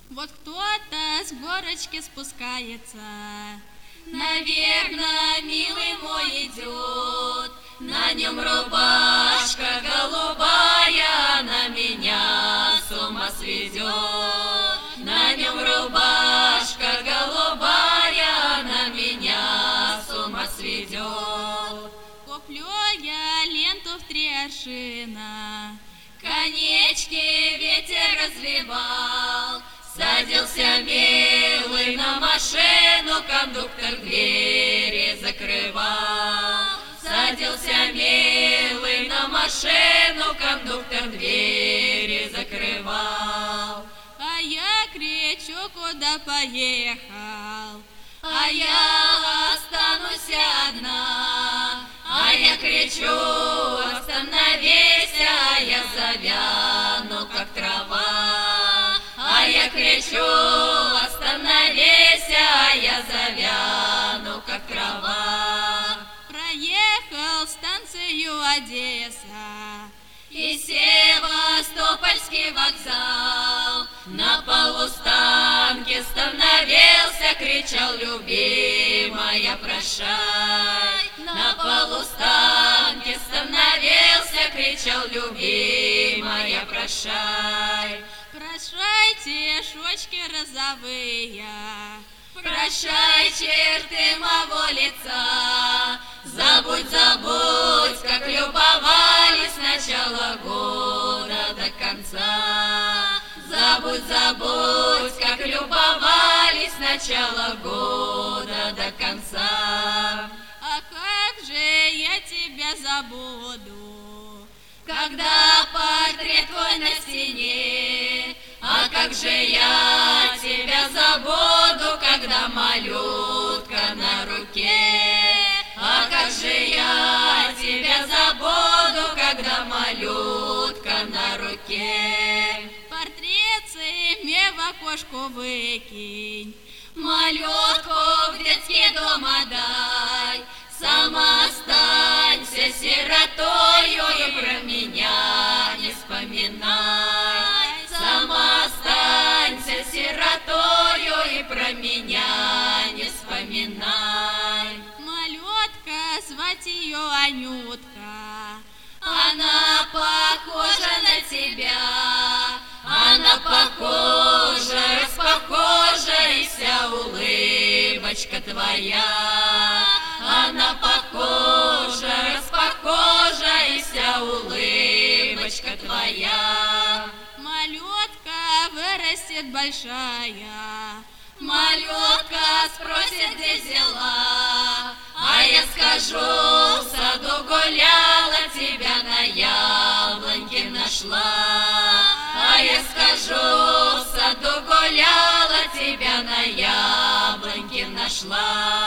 Вот кто-то с горочки спускается, наверное, милый мой идет. На нем рубашка голубая, на меня с ума сведет. На нем рубашка голубая, на меня с ума сведет. Куплю я ленту в 3 аршина, конечки ветер развивал. Садился милый на машину, кондуктор двери закрывал. Садился милый на машину, кондуктор двери закрывал. А я кричу, куда поехал, а я останусь одна. А я кричу, остановись, а я завяну, как трава. А я кричу, остановись, а я завяну, как трава. Проехал станцию Одесса и Севастопольский вокзал. На полустанке остановился, кричал: любимая, прощай. На полустанке остановился, кричал: любимая, прощай. Прощайте, шочки розовые, прощай, черты моего лица. Забудь, забудь, как любовались с начала года до конца. Забудь, забудь, как любовались с начала года до конца. А как же я тебя забуду, когда портрет твой на стене? А как же я тебя забуду, когда малютка на руке? А как же я тебя забуду, когда малютка на руке? Портрет мне в окошко выкинь, малютку в детский дом отдай. Сама останься сиротою и про меня не вспоминай. Сама останься сиротою и про меня не вспоминай. Малютка, звать ее Анютка, она похожа на тебя. Она похожа, распохожа, и вся улыбочка твоя. Она похожа, распохожа, и вся улыбочка твоя. Малютка вырастет большая, малютка спросит, где взяла. А я скажу, в саду гуляла, тебя на яблоньке нашла. А я скажу, в саду гуляла, тебя на яблоньке нашла.